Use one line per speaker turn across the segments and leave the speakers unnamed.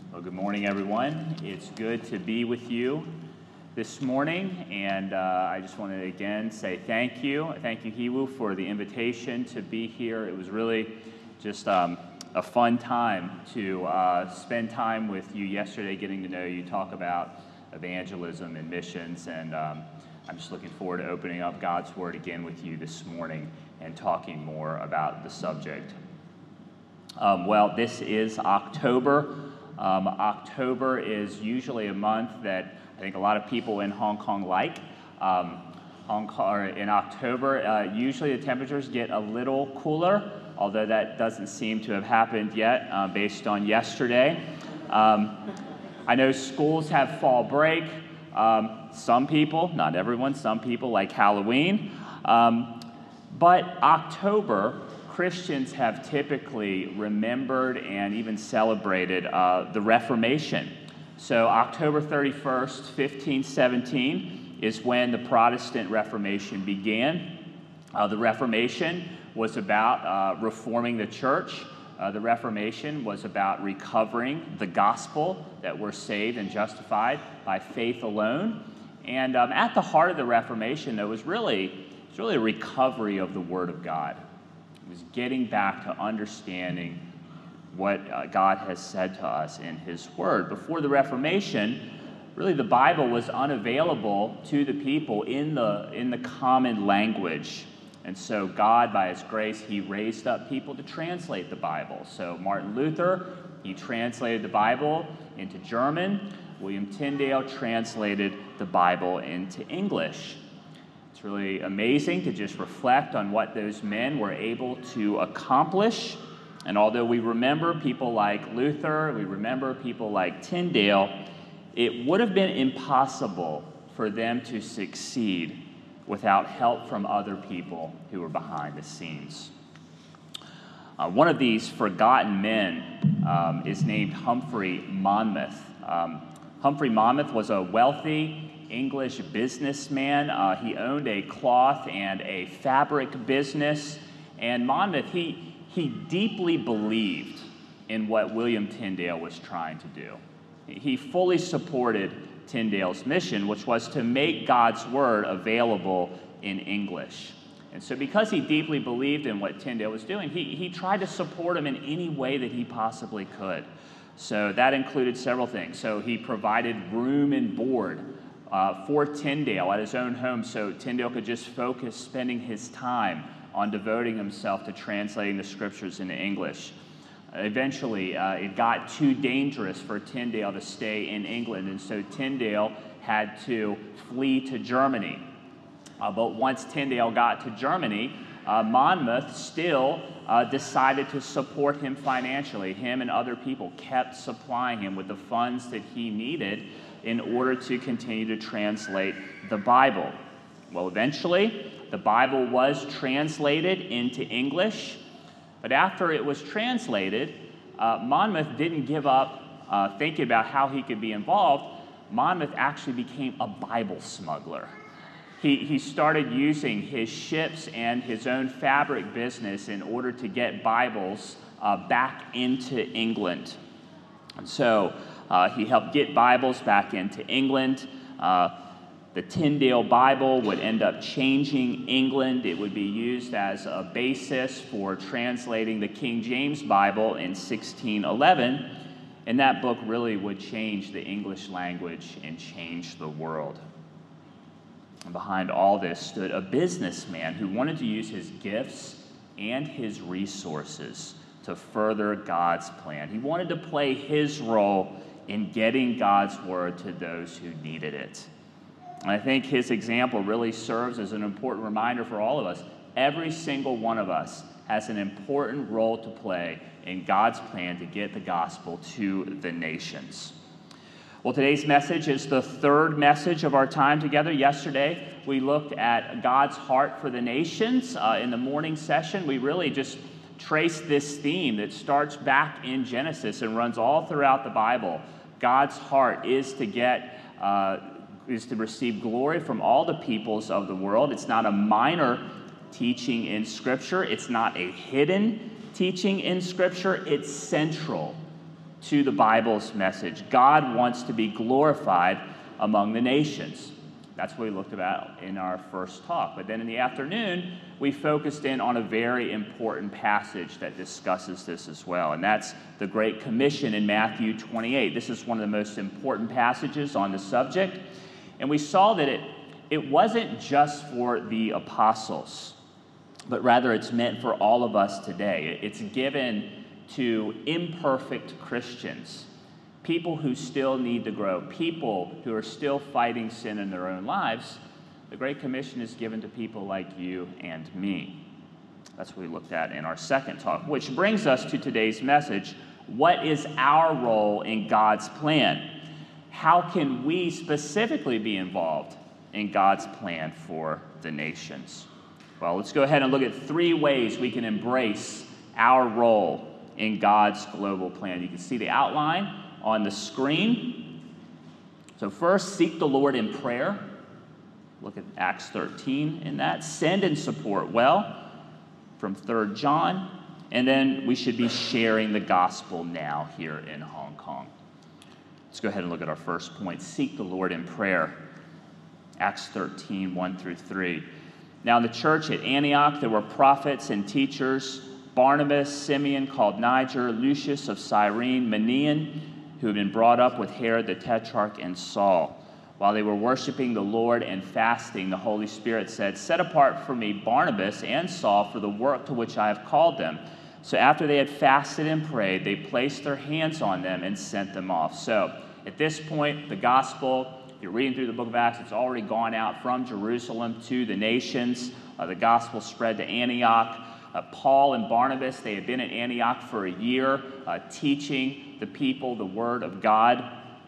Well, good morning, everyone. It's good to be with you this morning, and I just want to again say thank you. Thank you, Hiwu, for the invitation to be here. It was really just a fun time to spend time with you yesterday, getting to know you, talk about evangelism and missions, and I'm just looking forward to opening up God's Word again with you this morning and talking more about the subject. Well, this is October. October is usually a month that I think a lot of people in Hong Kong like. In October, usually the temperatures get a little cooler, although that doesn't seem to have happened yet based on yesterday. I know schools have fall break. Some people, not everyone, some people like Halloween. But October, Christians have typically remembered and even celebrated the Reformation. So October 31st, 1517 is when the Protestant Reformation began. The Reformation was about reforming the church. The Reformation was about recovering the gospel that we're saved and justified by faith alone. And at the heart of the Reformation, there was really a recovery of the Word of God. It was getting back to understanding what God has said to us in His Word. Before the Reformation, really the Bible was unavailable to the people in the common language. And so God, by His grace, He raised up people to translate the Bible. So Martin Luther, he translated the Bible into German. William Tyndale translated the Bible into English. It's really amazing to just reflect on what those men were able to accomplish. And although we remember people like Luther, we remember people like Tyndale, it would have been impossible for them to succeed without help from other people who were behind the scenes. One of these forgotten men is named Humphrey Monmouth. Humphrey Monmouth was a wealthy English businessman. He owned a cloth and a fabric business. And Monmouth, he deeply believed in what William Tyndale was trying to do. He fully supported Tyndale's mission, which was to make God's Word available in English. And so because he deeply believed in what Tyndale was doing, he tried to support him in any way that he possibly could. So that included several things. So he provided room and board for Tyndale at his own home, so Tyndale could just focus spending his time on devoting himself to translating the scriptures into English. Eventually, it got too dangerous for Tyndale to stay in England, and so Tyndale had to flee to Germany. But once Tyndale got to Germany, Monmouth still decided to support him financially. Him and other people kept supplying him with the funds that he needed in order to continue to translate the Bible. Well, eventually, the Bible was translated into English, but after it was translated, Monmouth didn't give up thinking about how he could be involved. Monmouth actually became a Bible smuggler. He started using his ships and his own fabric business in order to get Bibles back into England. And so he helped get Bibles back into England. The Tyndale Bible would end up changing England. It would be used as a basis for translating the King James Bible in 1611. And that book really would change the English language and change the world. And behind all this stood a businessman who wanted to use his gifts and his resources to further God's plan. He wanted to play his role in getting God's word to those who needed it. And I think his example really serves as an important reminder for all of us. Every single one of us has an important role to play in God's plan to get the gospel to the nations. Well, today's message is the third message of our time together. Yesterday, we looked at God's heart for the nations. In the morning session, we really just traced this theme that starts back in Genesis and runs all throughout the Bible. God's heart is to receive glory from all the peoples of the world. It's not a minor teaching in Scripture. It's not a hidden teaching in Scripture. It's central to the Bible's message. God wants to be glorified among the nations. That's what we looked about in our first talk. But then in the afternoon, we focused in on a very important passage that discusses this as well, and that's the Great Commission in Matthew 28. This is one of the most important passages on the subject, and we saw that it wasn't just for the apostles, but rather it's meant for all of us today. It's given to imperfect Christians, people who still need to grow, people who are still fighting sin in their own lives. The Great Commission is given to people like you and me. That's what we looked at in our second talk, which brings us to today's message. What is our role in God's plan? How can we specifically be involved in God's plan for the nations? Well, let's go ahead and look at 3 ways we can embrace our role in God's global plan. You can see the outline on the screen. So first, seek the Lord in prayer. Look at Acts 13 in that. Send and support well from 3 John. And then we should be sharing the gospel now here in Hong Kong. Let's go ahead and look at our first point. Seek the Lord in prayer. Acts 13, 1 through 3. Now in the church at Antioch, there were prophets and teachers: Barnabas, Simeon called Niger, Lucius of Cyrene, Manaen, who had been brought up with Herod the Tetrarch, and Saul. While they were worshiping the Lord and fasting, the Holy Spirit said, "Set apart for me Barnabas and Saul for the work to which I have called them." So after they had fasted and prayed, they placed their hands on them and sent them off. So at this point, the gospel, if you're reading through the book of Acts, it's already gone out from Jerusalem to the nations. The gospel spread to Antioch. Paul and Barnabas, they had been at Antioch for a year, teaching the people the word of God.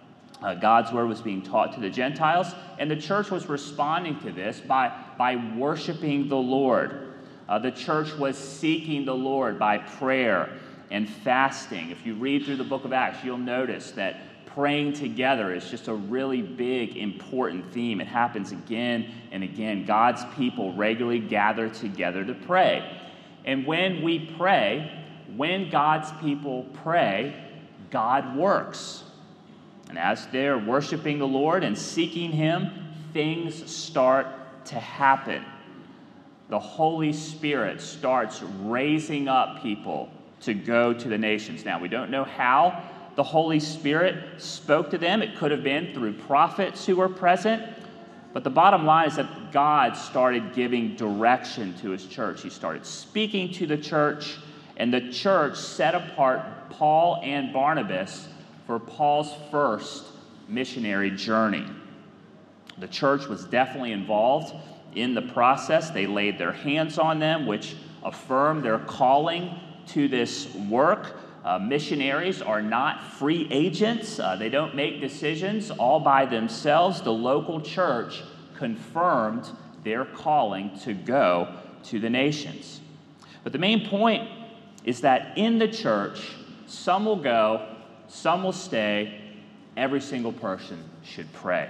God's word was being taught to the Gentiles, and the church was responding to this by worshiping the Lord. The church was seeking the Lord by prayer and fasting. If you read through the book of Acts, you'll notice that praying together is just a really big, important theme. It happens again and again. God's people regularly gather together to pray. And when we pray, when God's people pray, God works. And as they're worshiping the Lord and seeking Him, things start to happen. The Holy Spirit starts raising up people to go to the nations. Now, we don't know how the Holy Spirit spoke to them. It could have been through prophets who were present. But the bottom line is that God started giving direction to His church. He started speaking to the church, and the church set apart Paul and Barnabas for Paul's first missionary journey. The church was definitely involved in the process. They laid their hands on them, which affirmed their calling to this work. Missionaries are not free agents. They don't make decisions all by themselves. The local church confirmed their calling to go to the nations. But the main point is that in the church, some will go, some will stay. Every single person should pray.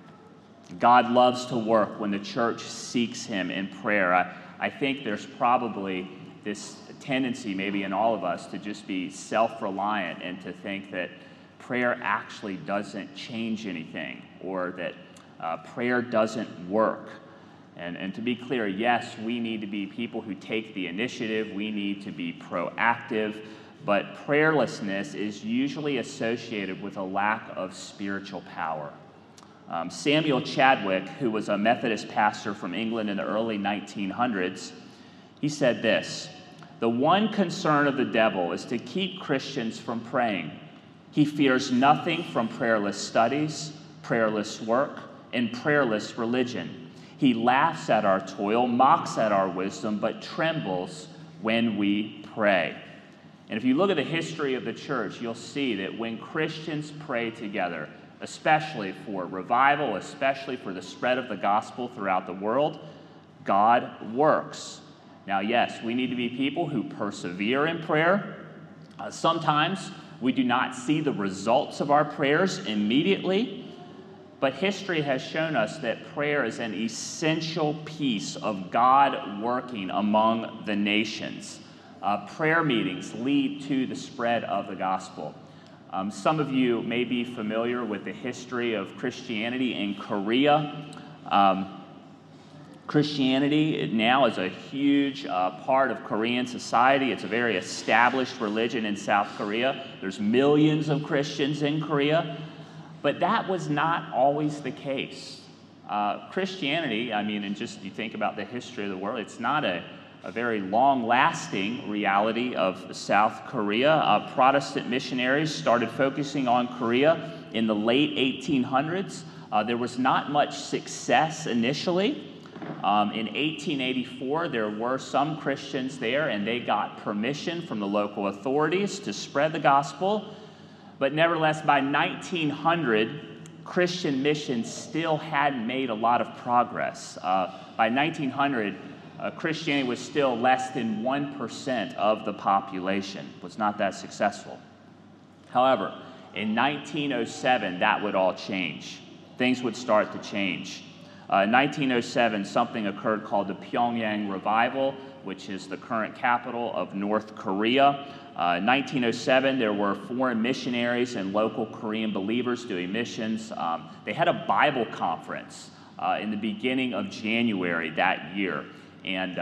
God loves to work when the church seeks Him in prayer. I think there's probably this tendency maybe in all of us to just be self-reliant and to think that prayer actually doesn't change anything, or that prayer doesn't work. And to be clear, yes, we need to be people who take the initiative. We need to be proactive. But prayerlessness is usually associated with a lack of spiritual power. Samuel Chadwick, who was a Methodist pastor from England in the early 1900s, he said this: "The one concern of the devil is to keep Christians from praying. He fears nothing from prayerless studies, prayerless work, and prayerless religion. He laughs at our toil, mocks at our wisdom, but trembles when we pray." And if you look at the history of the church, you'll see that when Christians pray together, especially for revival, especially for the spread of the gospel throughout the world, God works. Now, yes, we need to be people who persevere in prayer. Sometimes we do not see the results of our prayers immediately, but history has shown us that prayer is an essential piece of God working among the nations. Prayer meetings lead to the spread of the gospel. Some of you may be familiar with the history of Christianity in Korea. Christianity now is a huge part of Korean society. It's a very established religion in South Korea. There's millions of Christians in Korea, but that was not always the case. Christianity, and just you think about the history of the world, it's not a very long-lasting reality of South Korea. Protestant missionaries started focusing on Korea in the late 1800s. There was not much success initially. In 1884, there were some Christians there, and they got permission from the local authorities to spread the gospel. But nevertheless, by 1900, Christian missions still hadn't made a lot of progress. By 1900, Christianity was still less than 1% of the population. It was not that successful. However, in 1907, that would all change. Things would start to change. In 1907, something occurred called the Pyongyang Revival, which is the current capital of North Korea. In 1907, there were foreign missionaries and local Korean believers doing missions. They had a Bible conference in the beginning of January that year. And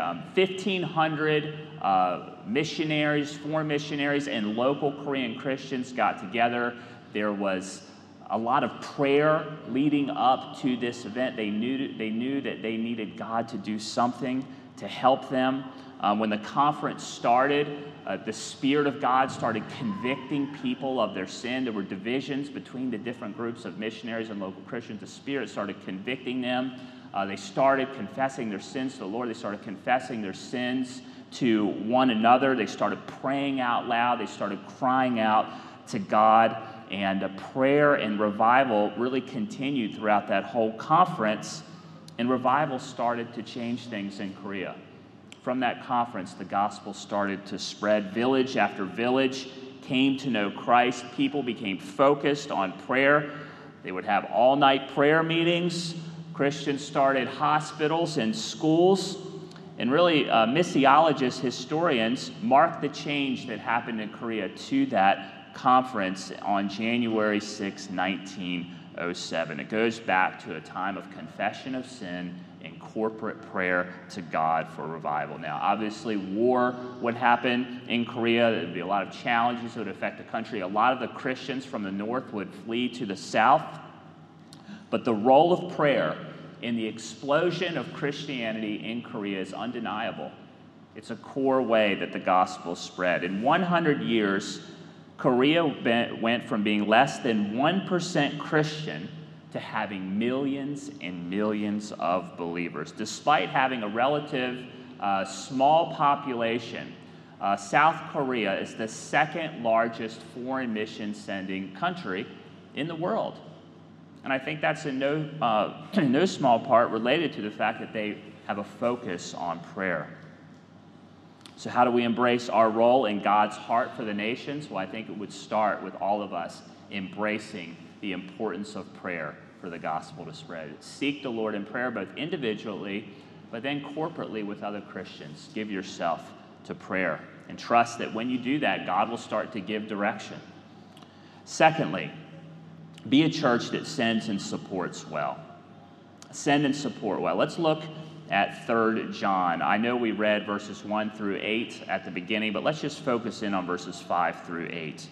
1,500 missionaries, foreign missionaries, and local Korean Christians got together. There was a lot of prayer leading up to this event. They knew that they needed God to do something to help them. When the conference started, the Spirit of God started convicting people of their sin. There were divisions between the different groups of missionaries and local Christians. The Spirit started convicting them. They started confessing their sins to the Lord. They started confessing their sins to one another. They started praying out loud. They started crying out to God. And prayer and revival really continued throughout that whole conference. And revival started to change things in Korea. From that conference, the gospel started to spread. Village after village came to know Christ. People became focused on prayer. They would have all-night prayer meetings. Christians started hospitals and schools. And really, missiologists, historians, mark the change that happened in Korea to that conference on January 6, 1907. It goes back to a time of confession of sin and corporate prayer to God for revival. Now, obviously, war would happen in Korea. There would be a lot of challenges that would affect the country. A lot of the Christians from the north would flee to the south. But the role of prayer in the explosion of Christianity in Korea is undeniable. It's a core way that the gospel spread. In 100 years, Korea went from being less than 1% Christian to having millions and millions of believers. Despite having a relative small population, South Korea is the second largest foreign mission sending country in the world. And I think that's in no small part related to the fact that they have a focus on prayer. So how do we embrace our role in God's heart for the nations? Well, I think it would start with all of us embracing the importance of prayer for the gospel to spread. Seek the Lord in prayer, both individually, but then corporately with other Christians. Give yourself to prayer and trust that when you do that, God will start to give direction. Secondly, be a church that sends and supports well. Send and support well. Let's look at 3 John. I know we read verses 1 through 8 at the beginning, but let's just focus in on verses 5 through 8.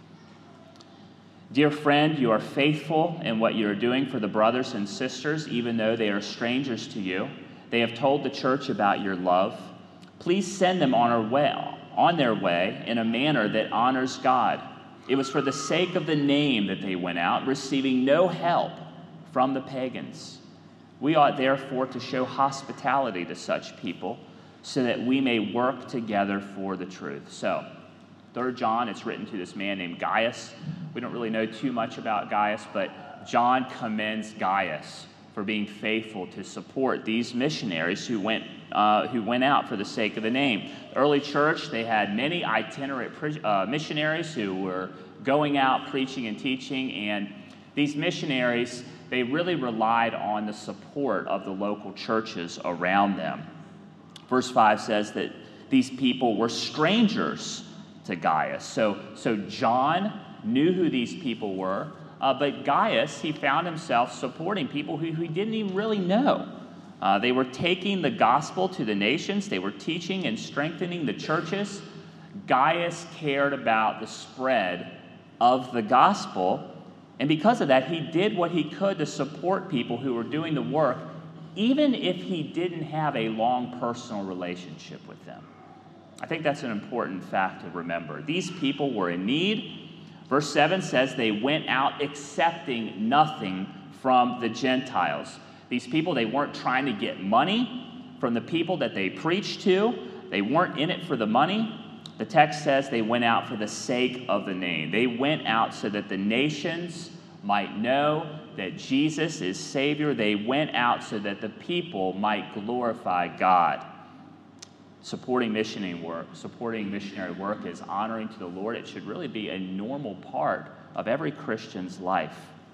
Dear friend, you are faithful in what you are doing for the brothers and sisters, even though they are strangers to you. They have told the church about your love. Please send them on their way in a manner that honors God. It was for the sake of the name that they went out, receiving no help from the pagans. We ought therefore to show hospitality to such people so that we may work together for the truth. So, 3 John, it's written to this man named Gaius. We don't really know too much about Gaius, but John commends Gaius for being faithful to support these missionaries who went out for the sake of the name. The early church, they had many itinerant missionaries who were going out preaching and teaching, and these missionaries, they really relied on the support of the local churches around them. Verse 5 says that these people were strangers to Gaius. So John knew who these people were, but Gaius, he found himself supporting people who he didn't even really know. They were taking the gospel to the nations. They were teaching and strengthening the churches. Gaius cared about the spread of the gospel, and because of that, he did what he could to support people who were doing the work, even if he didn't have a long personal relationship with them. I think that's an important fact to remember. These people were in need. Verse 7 says they went out accepting nothing from the Gentiles. These people, they weren't trying to get money from the people that they preached to. They weren't in it for the money. The text says they went out for the sake of the name. They went out so that the nations might know that Jesus is Savior. They went out so that the people might glorify God. Supporting missionary work is honoring to the Lord. It should really be a normal part of every Christian's life.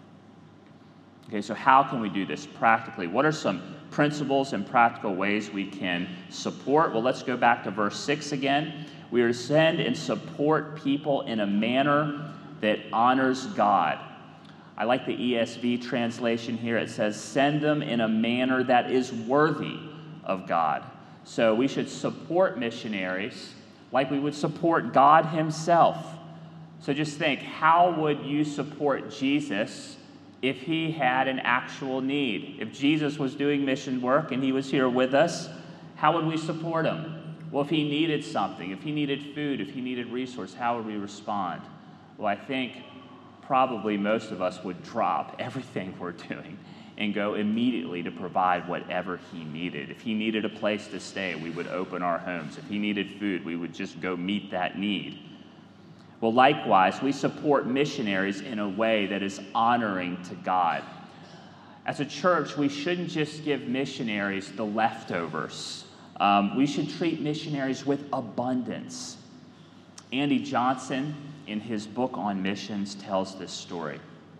Okay, so how can we do this practically? What are some principles and practical ways we can support? Well, let's go back to verse 6 again. We are to send and support people in a manner that honors God. I like the ESV translation here. It says, send them in a manner that is worthy of God. So we should support missionaries like we would support God himself. So just think, how would you support Jesus if he had an actual need? If Jesus was doing mission work and he was here with us, how would we support him? Well, if he needed something, if he needed food, if he needed resource, how would we respond? Well, I think probably most of us would drop everything we're doing and go immediately to provide whatever he needed. If he needed a place to stay, we would open our homes. If he needed food, we would just go meet that need. Well, likewise, we support missionaries in a way that is honoring to God. As a church, we shouldn't just give missionaries the leftovers. We should treat missionaries with abundance. Andy Johnson, in his book on missions, tells this story.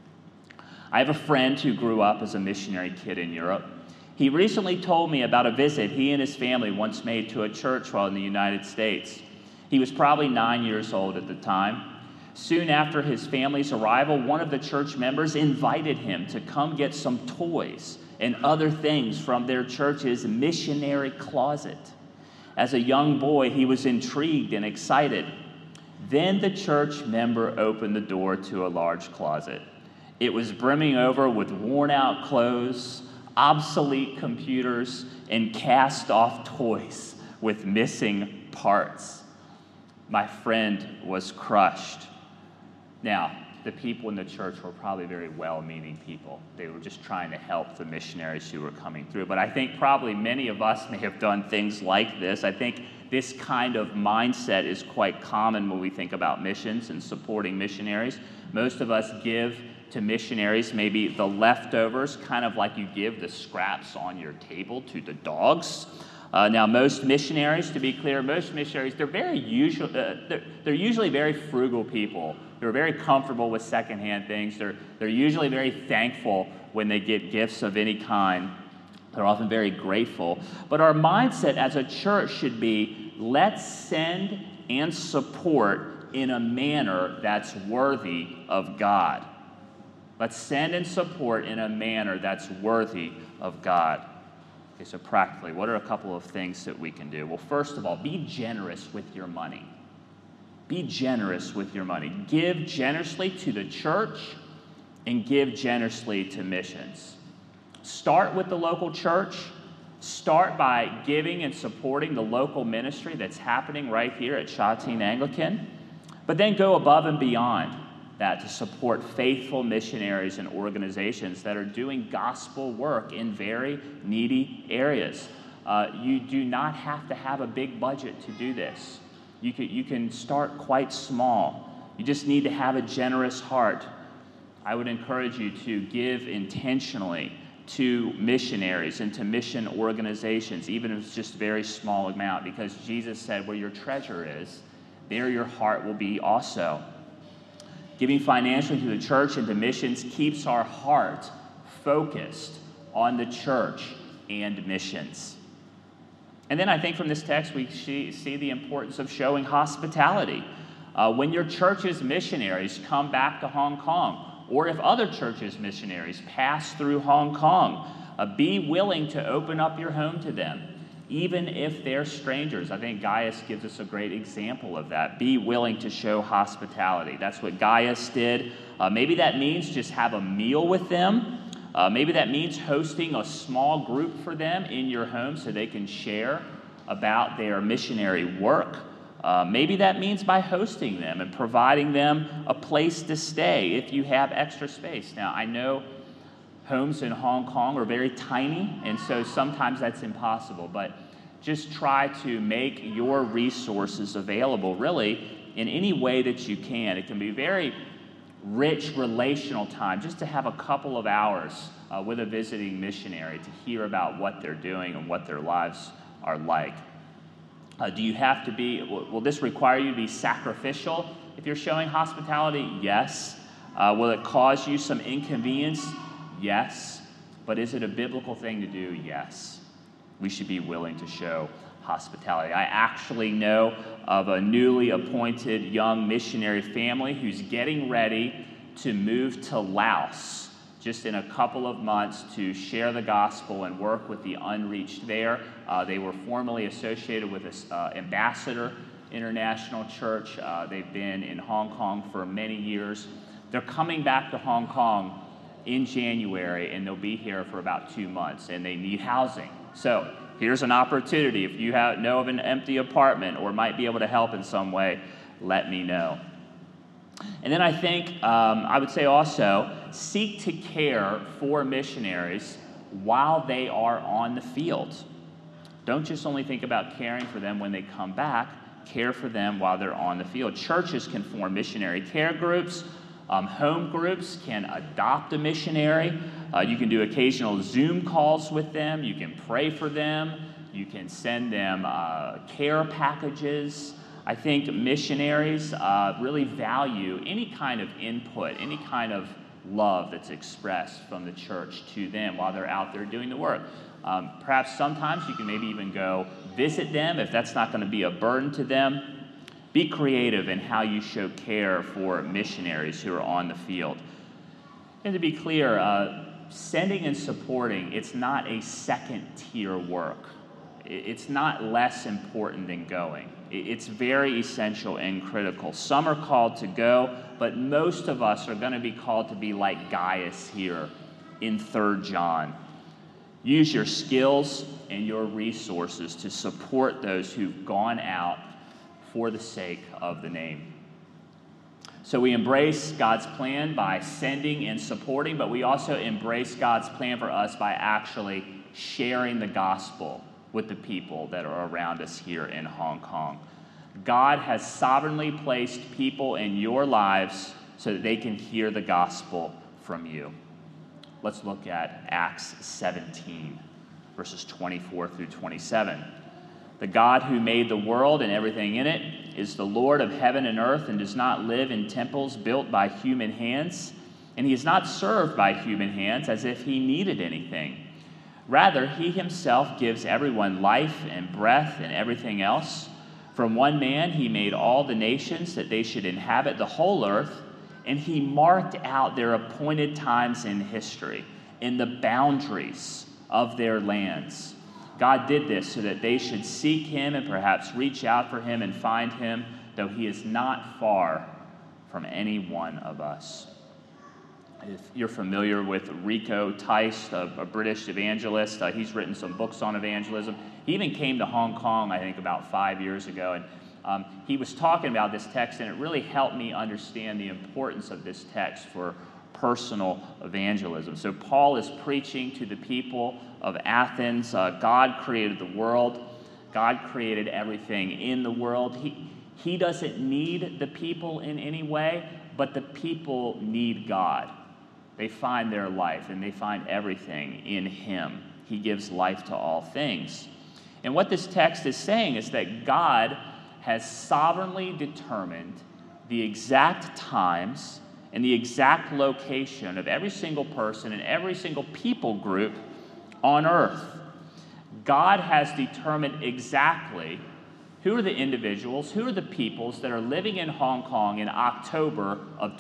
I have a friend who grew up as a missionary kid in Europe. He recently told me about a visit he and his family once made to a church while in the United States. He was probably 9 years old at the time. Soon after his family's arrival, one of the church members invited him to come get some toys and other things from their church's missionary closet. As a young boy, he was intrigued and excited. Then the church member opened the door to a large closet. It was brimming over with worn-out clothes, obsolete computers, and cast-off toys with missing parts. My friend was crushed. Now, the people in the church were probably very well-meaning people. They were just trying to help the missionaries who were coming through. But I think probably many of us may have done things like this. I think this kind of mindset is quite common when we think about missions and supporting missionaries. Most of us give to missionaries maybe the leftovers, kind of like you give the scraps on your table to the dogs. Now, most missionaries, to be clear, they're usually very frugal people. They're very comfortable with secondhand things. They're usually very thankful when they get gifts of any kind. They're often very grateful. But our mindset as a church should be, let's send and support in a manner that's worthy of God. Let's send and support in a manner that's worthy of God. Okay, so practically, what are a couple of things that we can do? Well, first of all, be generous with your money. Be generous with your money. Give generously to the church and give generously to missions. Start with the local church. Start by giving and supporting the local ministry that's happening right here at Shatin Anglican. But then go above and beyond that to support faithful missionaries and organizations that are doing gospel work in very needy areas. You do not have to have a big budget to do this. You can start quite small. You just need to have a generous heart. I would encourage you to give intentionally to missionaries and to mission organizations, even if it's just a very small amount, because Jesus said, where your treasure is, there your heart will be also. Giving financially to the church and to missions keeps our heart focused on the church and missions. And then I think from this text we see the importance of showing hospitality. When your church's missionaries come back to Hong Kong, or if other churches' missionaries pass through Hong Kong, be willing to open up your home to them, even if they're strangers. I think Gaius gives us a great example of that. Be willing to show hospitality. That's what Gaius did. Maybe that means just have a meal with them. Maybe that means hosting a small group for them in your home so they can share about their missionary work. Maybe that means by hosting them and providing them a place to stay if you have extra space. Now, I know homes in Hong Kong are very tiny, and so sometimes that's impossible, but just try to make your resources available, really, in any way that you can. It can be very rich relational time just to have a couple of hours with a visiting missionary to hear about what they're doing and what their lives are like. Do you have to be, will this require you to be sacrificial if you're showing hospitality? Yes. Will it cause you some inconvenience? Yes. But is it a biblical thing to do? Yes. We should be willing to show hospitality. I actually know of a newly appointed young missionary family who's getting ready to move to Laos just in a couple of months to share the gospel and work with the unreached there. They were formerly associated with this Ambassador International Church. They've been in Hong Kong for many years. They're coming back to Hong Kong in January, and they'll be here for about 2 months, and they need housing. So here's an opportunity. If you know of an empty apartment or might be able to help in some way, let me know. And then I think, I would say also, seek to care for missionaries while they are on the field. Don't just only think about caring for them when they come back, care for them while they're on the field. Churches can form missionary care groups. Home groups can adopt a missionary. You can do occasional Zoom calls with them. You can pray for them. You can send them care packages. I think missionaries really value any kind of input, any kind of love that's expressed from the church to them while they're out there doing the work. Perhaps sometimes you can maybe even go visit them if that's not going to be a burden to them. Be creative in how you show care for missionaries who are on the field. And to be clear, sending and supporting, it's not a second-tier work. It's not less important than going. It's very essential and critical. Some are called to go, but most of us are going to be called to be like Gaius here in 3 John. Use your skills and your resources to support those who've gone out for the sake of the name. So we embrace God's plan by sending and supporting, but we also embrace God's plan for us by actually sharing the gospel with the people that are around us here in Hong Kong. God has sovereignly placed people in your lives so that they can hear the gospel from you. Let's look at Acts 17, verses 24 through 27. The God who made the world and everything in it is the Lord of heaven and earth and does not live in temples built by human hands, and he is not served by human hands as if he needed anything. Rather, he himself gives everyone life and breath and everything else. From one man he made all the nations that they should inhabit the whole earth, and he marked out their appointed times in history, in the boundaries of their lands. God did this so that they should seek him and perhaps reach out for him and find him, though he is not far from any one of us. If you're familiar with Rico Tice, a British evangelist, he's written some books on evangelism. He even came to Hong Kong, I think, about 5 years ago, and he was talking about this text, and it really helped me understand the importance of this text for personal evangelism. So Paul is preaching to the people of Athens. God created the world. God created everything in the world. He doesn't need the people in any way, but the people need God. They find their life and they find everything in him. He gives life to all things. And what this text is saying is that God has sovereignly determined the exact times and the exact location of every single person and every single people group on earth. God has determined exactly who are the individuals, who are the peoples that are living in Hong Kong in October of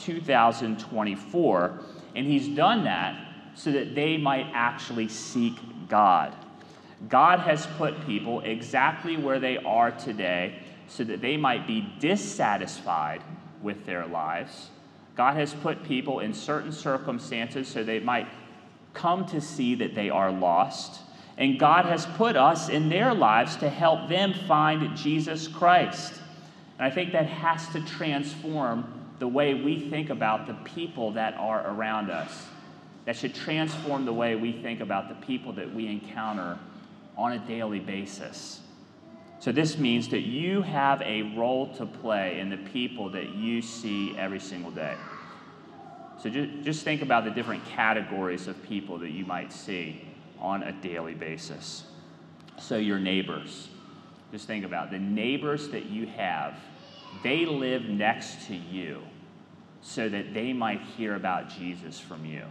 2024. And he's done that so that they might actually seek God. God has put people exactly where they are today so that they might be dissatisfied with their lives. God has put people in certain circumstances so they might come to see that they are lost. And God has put us in their lives to help them find Jesus Christ. And I think that has to transform the way we think about the people that are around us. That should transform the way we think about the people that we encounter on a daily basis. So this means that you have a role to play in the people that you see every single day. So just think about the different categories of people that you might see on a daily basis. So your neighbors. Just think about the neighbors that you have. They live next to you so that they might hear about Jesus from you.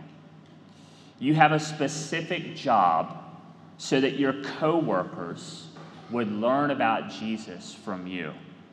You have a specific job so that your coworkers would learn about Jesus from you.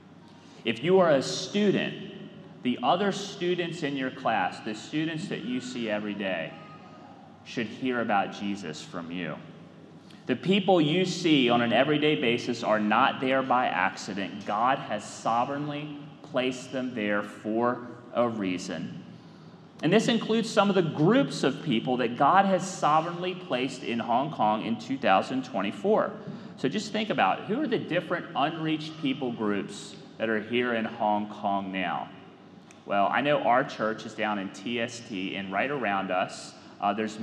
If you are a student, the other students in your class, the students that you see every day, should hear about Jesus from you. The people you see on an everyday basis are not there by accident. God has sovereignly placed them there for a reason. And this includes some of the groups of people that God has sovereignly placed in Hong Kong in 2024. So just think about who are the different unreached people groups that are here in Hong Kong now. Well, I know our church is down in TST, and right around us, there's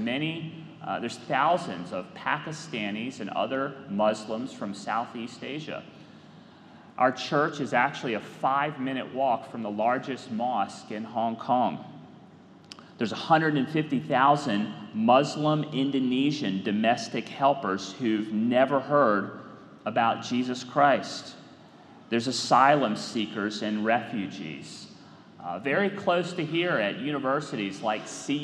thousands of Pakistanis and other Muslims from Southeast Asia. Our church is actually a 5-minute walk from the largest mosque in Hong Kong. There's 150,000 Muslim Indonesian domestic helpers who've never heard about Jesus Christ. There's asylum seekers and refugees. Very close to here at universities like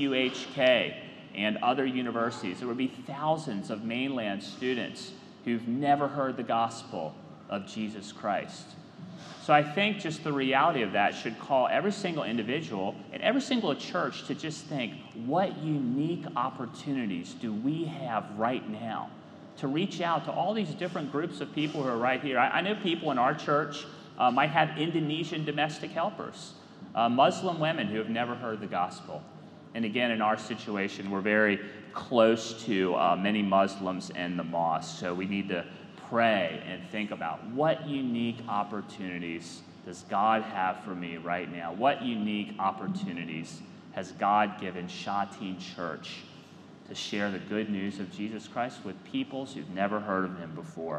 CUHK and other universities, there would be thousands of mainland students who've never heard the gospel of Jesus Christ. So I think just the reality of that should call every single individual and every single church to just think, what unique opportunities do we have right now to reach out to all these different groups of people who are right here? I know people in our church might have Indonesian domestic helpers, Muslim women who have never heard the gospel. And again, in our situation, we're very close to many Muslims in the mosque. So we need to pray and think about what unique opportunities does God have for me right now? What unique opportunities has God given Sha Tin Church to share the good news of Jesus Christ with peoples who've never heard of him before?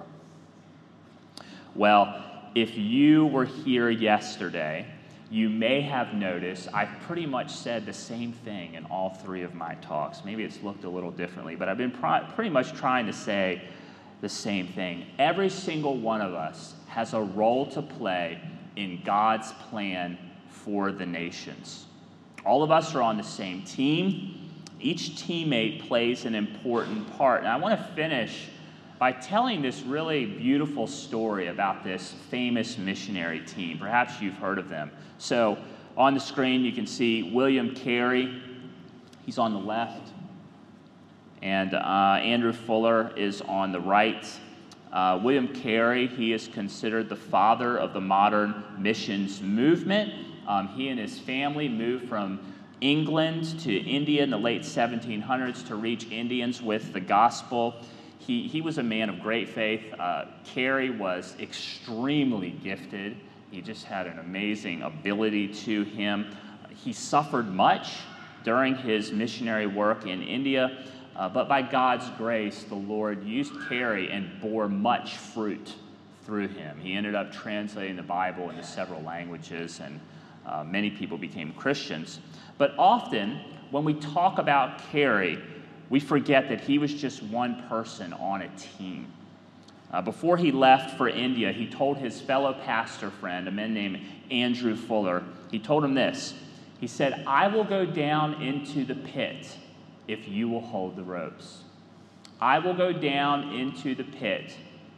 Well, if you were here yesterday, you may have noticed I've pretty much said the same thing in all 3 of my talks. Maybe it's looked a little differently, but I've been pretty much trying to say the same thing. Every single one of us has a role to play in God's plan for the nations. All of us are on the same team. Each teammate plays an important part. And I want to finish by telling this really beautiful story about this famous missionary team. Perhaps you've heard of them. So on the screen you can see William Carey. He's on the left. And Andrew Fuller is on the right. William Carey, he is considered the father of the modern missions movement. He and his family moved from England to India in the late 1700s to reach Indians with the gospel. He was a man of great faith. Carey was extremely gifted. He just had an amazing ability to him. He suffered much during his missionary work in India, but by God's grace, the Lord used Carey and bore much fruit through him. He ended up translating the Bible into several languages, and many people became Christians. But often, when we talk about Carey, we forget that he was just one person on a team. Before he left for India, he told his fellow pastor friend, a man named Andrew Fuller, he told him this. He said, "I will go down into the pit if you will hold the ropes. I will go down into the pit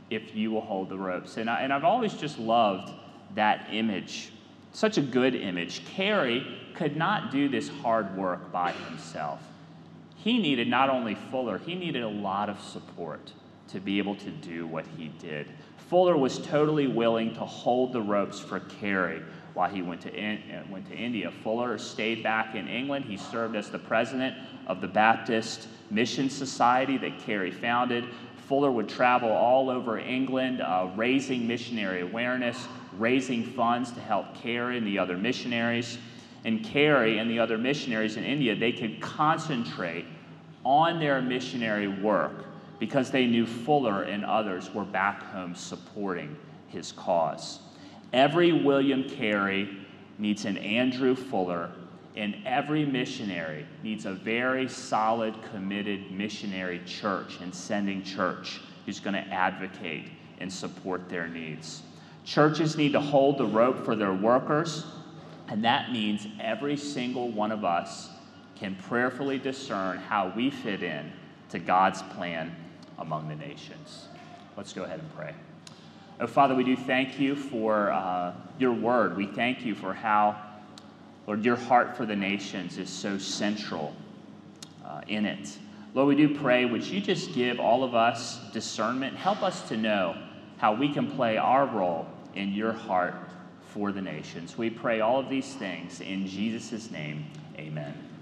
if you will hold the ropes. And I've always just loved that image. Such a good image. Carey could not do this hard work by himself. He needed not only Fuller, he needed a lot of support to be able to do what he did. Fuller was totally willing to hold the ropes for Carey while he went to India. Fuller stayed back in England. He served as the president of the Baptist Mission Society that Carey founded. Fuller would travel all over England, raising missionary awareness, raising funds to help Carey and the other missionaries. And Carey and the other missionaries in India, they could concentrate on their missionary work because they knew Fuller and others were back home supporting his cause. Every William Carey needs an Andrew Fuller, and every missionary needs a very solid, committed missionary church and sending church who's going to advocate and support their needs. Churches need to hold the rope for their workers, and that means every single one of us can prayerfully discern how we fit in to God's plan among the nations. Let's go ahead and pray. Oh, Father, we do thank you for your word. We thank you for how, Lord, your heart for the nations is so central in it. Lord, we do pray, would you just give all of us discernment? Help us to know how we can play our role in your heart for the nations. We pray all of these things in Jesus' name. Amen.